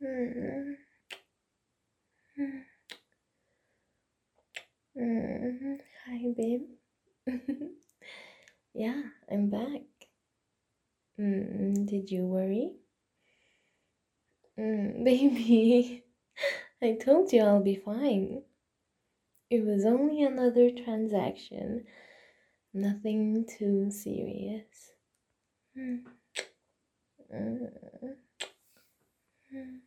Mm, mm, Hi, babe. Yeah, I'm back. Did you worry? Baby, I told you I'll be fine. It was only another transaction, nothing too serious. Mm, mm, mm.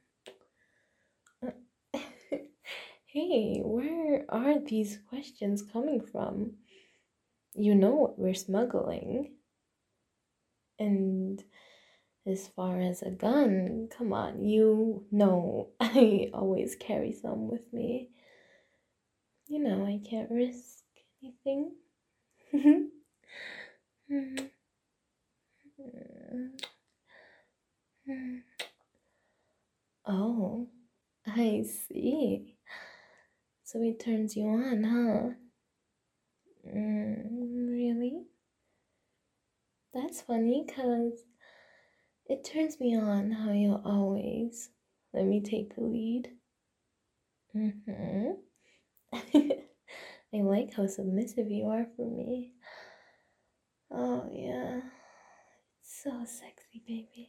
Hey, where are these questions coming from? You know what we're smuggling. And as far as a gun, come on, you know I always carry some with me. You know I can't risk anything. Oh, I see. So it turns you on, huh? Really? That's funny, cause it turns me on how you always let me take the lead. Mm-hmm. I like how submissive you are for me. Oh, yeah. It's so sexy, baby.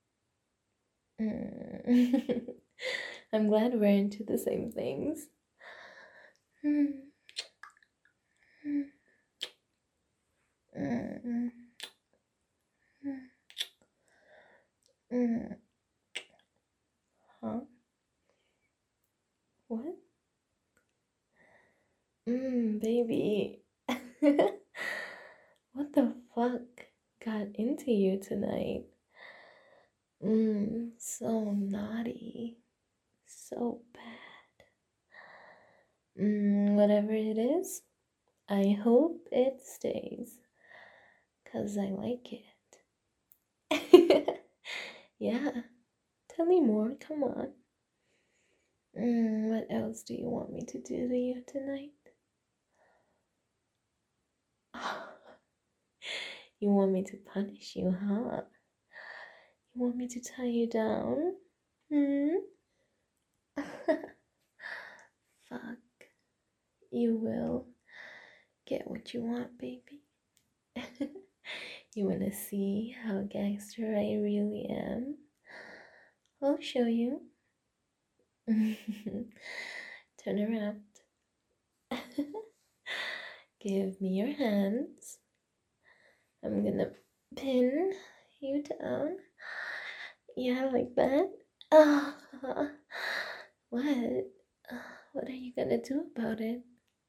Mm. I'm glad we're into the same things. Mm, mm, mm, mm, mm. Huh? What? Baby. What the fuck got into you tonight? So naughty. So bad. Whatever it is, I hope it stays. Cause I like it. Yeah, tell me more, come on. What else do you want me to do to you tonight? You want me to punish you, huh? You want me to tie you down? Hmm? Fuck. You will get what you want, baby. You wanna see how gangster I really am? I'll show you. Turn around. Give me your hands. I'm gonna pin you down. Yeah, like that. Ah, what? What are you gonna do about it?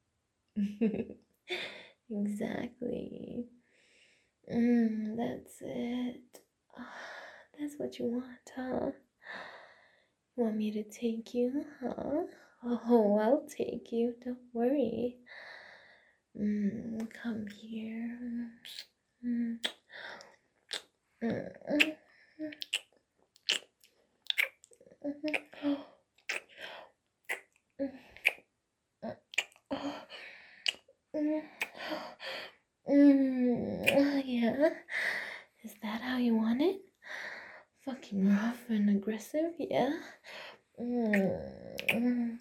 Exactly. That's it. That's what you want, huh? You want me to take you, huh? Oh, I'll take you. Don't worry. Come here. Mm, mm, mm, mm, yeah. Is that how you want it? Fucking rough and aggressive, yeah? Mm,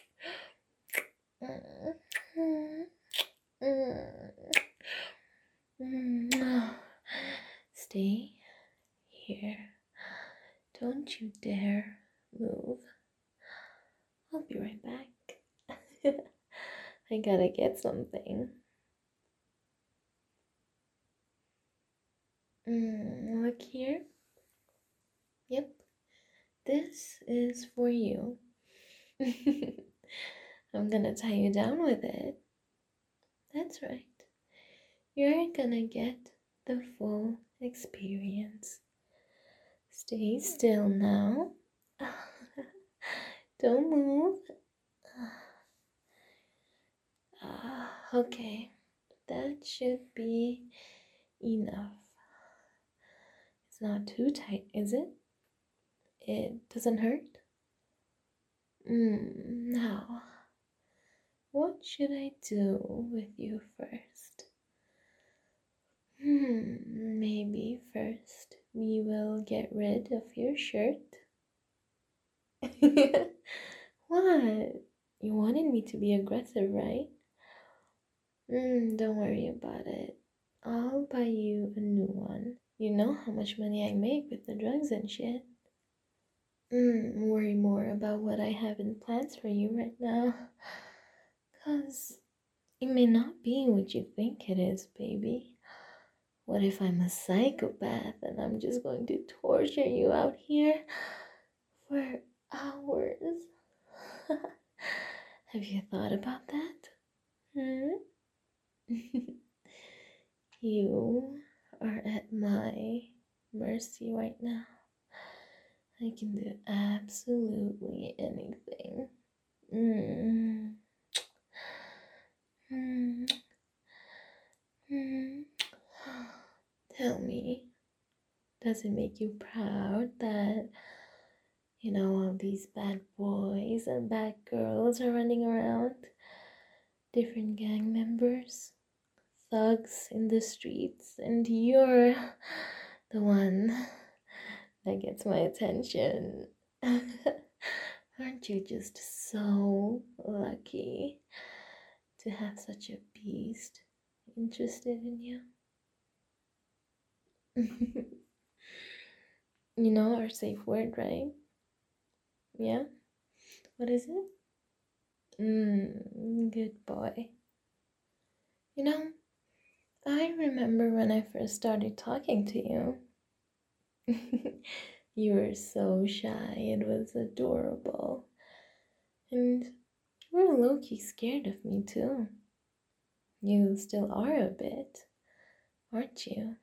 Stay here. Don't you dare move. I'll be right back. I gotta get something. Look here. Yep, this is for you. I'm gonna tie you down with it. That's right. You're gonna get the full experience. Stay still now. Don't move. Okay, that should be enough. It's not too tight, is it? It doesn't hurt? Now, what should I do with you first? Maybe first we will get rid of your shirt. What? You wanted me to be aggressive, right? Don't worry about it. I'll buy you a new one. You know how much money I make with the drugs and shit. Worry more about what I have in plans for you right now. Cause it may not be what you think it is, baby. What if I'm a psychopath and I'm just going to torture you out here for hours? Have you thought about that? You are at my mercy right now. I can do absolutely anything. Mm. Mm. Mm. Tell me, does it make you proud that, all these bad boys and bad girls are running around? Different gang members, thugs in the streets, and you're the one that gets my attention. Aren't you just so lucky to have such a beast interested in you? You know our safe word, right? Yeah? What is it? Good boy. I remember when I first started talking to you. You were so shy, it was adorable. And you were low-key scared of me too. You still are a bit, aren't you?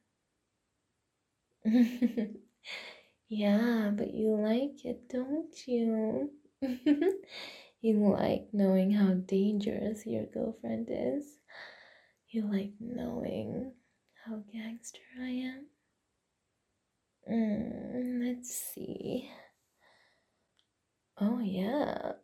Yeah, but you like it, don't you? You like knowing how dangerous your girlfriend is. You like knowing how gangster I am. Let's see. Oh, yeah.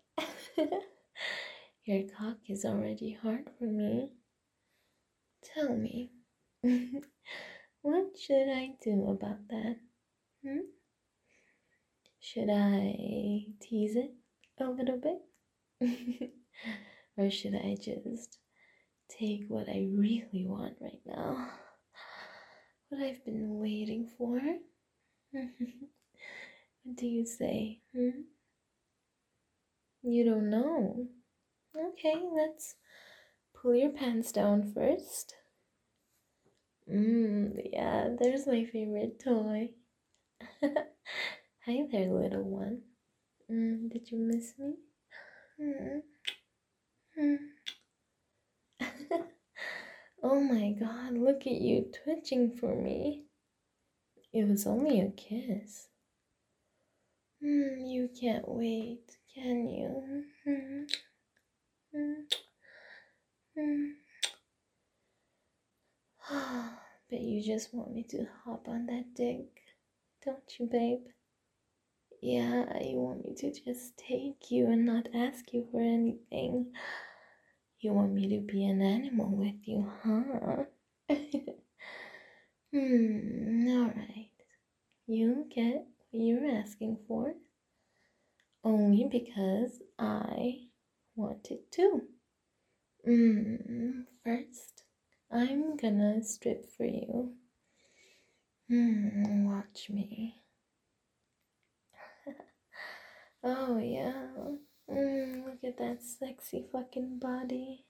Your cock is already hard for me. Tell me, what should I do about that? Hmm? Should I tease it a little bit? Or should I just take what I really want right now? What I've been waiting for? What do you say? You don't know. Okay, let's pull your pants down first. Yeah, there's my favorite toy. Hi there, little one. Did you miss me? Mm. Oh my god, look at you twitching for me. It was only a kiss. You can't wait, can you? But you just want me to hop on that dick, don't you, babe? Yeah, you want me to just take you and not ask you for anything. You want me to be an animal with you, huh? Alright. You get what you're asking for. Only because I wanted to. First, I'm gonna strip for you. Watch me. Oh, yeah. Look at that sexy fucking body.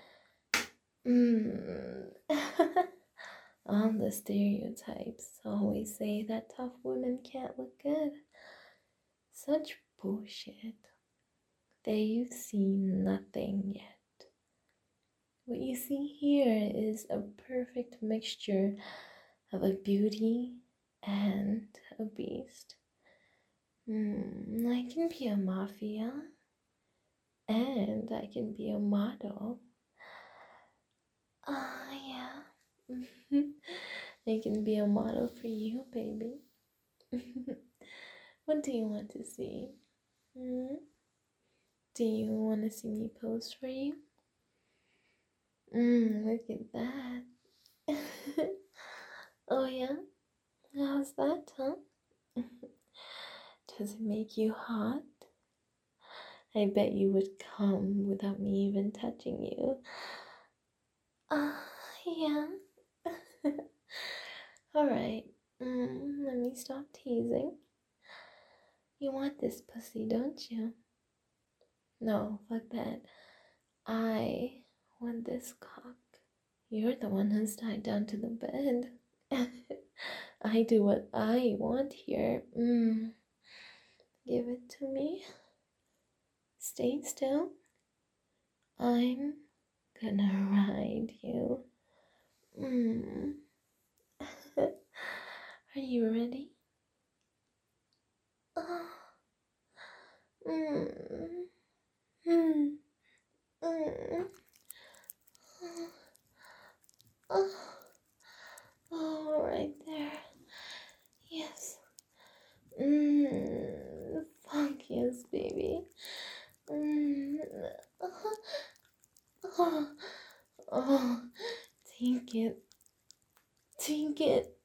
All the stereotypes always say that tough women can't look good. Such bullshit. They've seen nothing yet. What you see here is a perfect mixture of a beauty and a beast. I can be a mafia and I can be a model. Yeah. I can be a model for you, baby. What do you want to see? Do you want to see me pose for you? Look at that. Oh, yeah? How's that, huh? Does it make you hot? I bet you would come without me even touching you. Yeah. Alright, let me stop teasing. You want this pussy, don't you? No, fuck that. I want this cock. You're the one who's tied down to the bed. I do what I want here. Give it to me. Stay still. I'm gonna ride you. Are you ready? Oh. Mm. Mm. Mm. Oh. Oh, right there. Yes. Fuck yes, baby. Oh. Oh. Oh. Take it. Take it.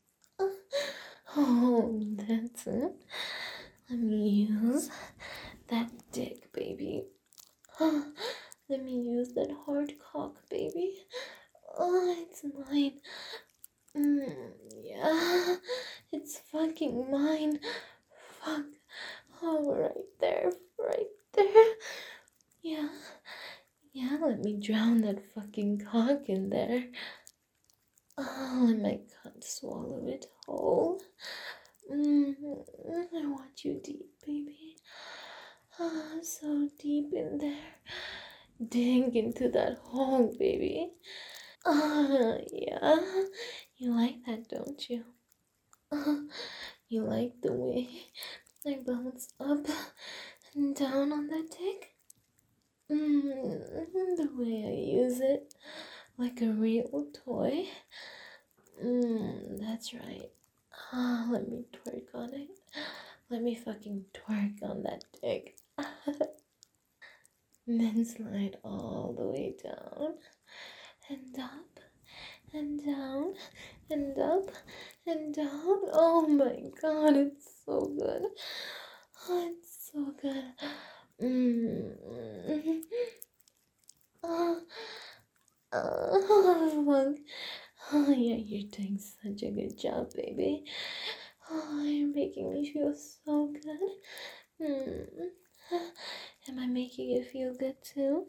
Oh, that's it. Let me use that dick, baby. Let me use that hard cock, baby. Oh, it's mine. Yeah, it's fucking mine. Fuck. Oh, right there, right there. Yeah, yeah, let me drown that fucking cock in there. Oh, and my cunt swallow it whole. I want you deep, baby. Ah, so deep in there. Dig into that hole, baby. Ah, yeah. You like that, don't you? You like the way I bounce up and down on that dick? The way I use it like a real toy. That's right. Let me twerk on it. Let me fucking twerk on that dick. And then slide all the way down and up and down and up and down. Oh my god, it's so good. Oh, it's so good. Oh, fuck. Oh, yeah, you're doing such a good job, baby. Oh, you're making me feel so good. Am I making you feel good too?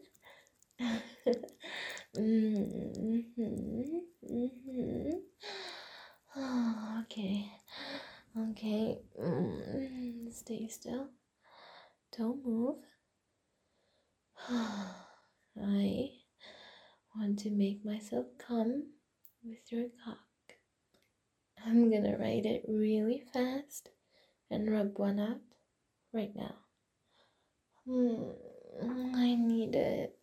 Oh, okay. Okay. Stay still. Don't move. I want to make myself come with your cock. I'm gonna write it really fast and rub one out right now. I need it.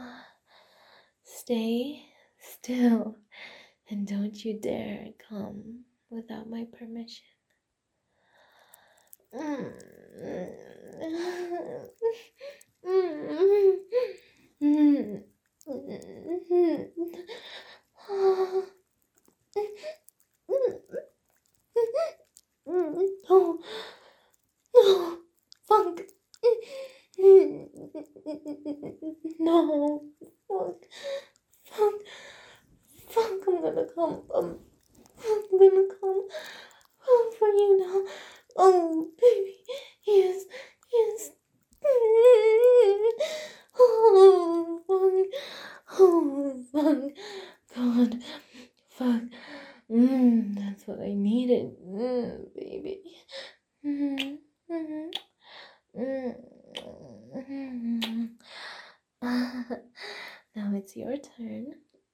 Stay still and don't you dare come without my permission. Oh, no, fuck. No, fuck, fuck, fuck, I'm gonna come. I'm gonna come for you now. Oh, baby, yes, yes. Oh, fuck. Oh, fuck. God, fuck. That's what I needed. Baby. Now it's your turn.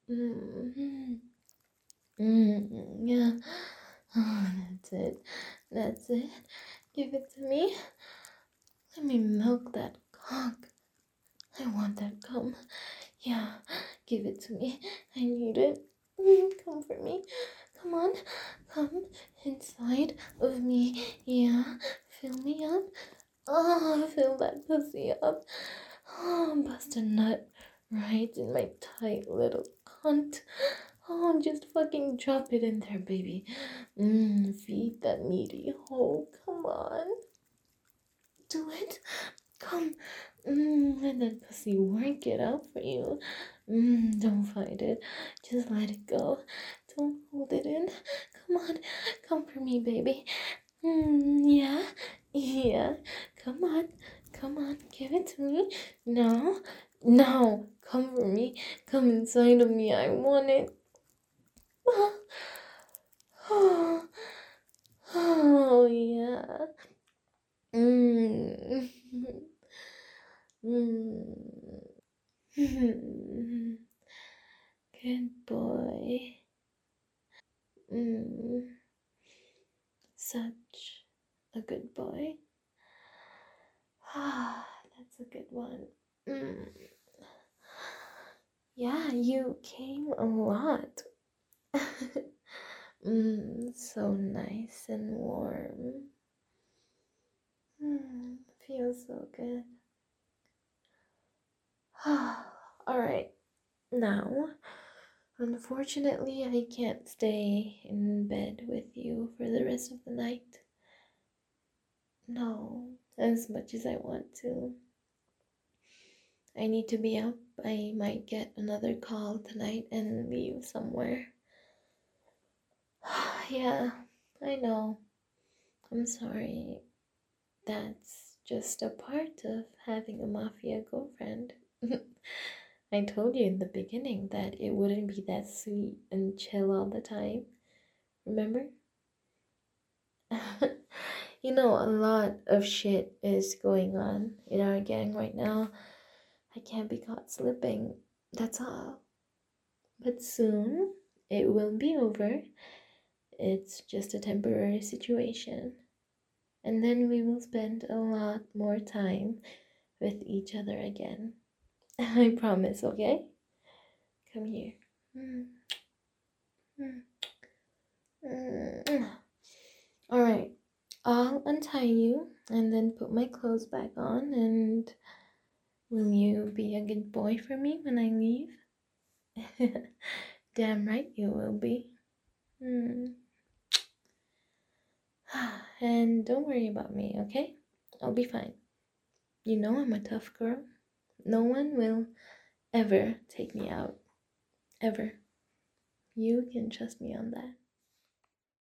Yeah. Oh, that's it. That's it. Give it to me. Let me milk that cock. I want that cum. Yeah, give it to me. I need it. Come for me. Come on. Come inside of me. Yeah. Fill me up. Oh, fill that pussy up. Oh, bust a nut right in my tight little cunt. Oh, just fucking drop it in there, baby. Feed that meaty hole. Come on. Do it. Come. Let that pussy work it out for you. Don't fight it. Just let it go. Don't hold it in. Come on. Come for me, baby. Yeah. Yeah. Come on. Come on. Give it to me. No. No. Come for me. Come inside of me. I want it. Oh, oh yeah. Mm. Mm. Good boy. Mm. Such a good boy. Ah, that's a good one. Mm. Yeah, you came a lot. So nice and warm. Feels so good. All right, now, unfortunately, I can't stay in bed with you for the rest of the night. No, as much as I want to. I need to be up. I might get another call tonight and leave somewhere. Yeah, I know. I'm sorry. That's just a part of having a mafia girlfriend. I told you in the beginning that it wouldn't be that sweet and chill all the time. Remember? You know, a lot of shit is going on in our gang right now. I can't be caught slipping. That's all. But soon it will be over. It's just a temporary situation. And then we will spend a lot more time with each other again. I promise, okay? Come here. Mm, mm, mm. All right, I'll untie you and then put my clothes back on. And will you be a good boy for me when I leave? Damn right you will be. Mm. And don't worry about me, okay? I'll be fine. You know I'm a tough girl. No one will ever take me out. Ever. You can trust me on that.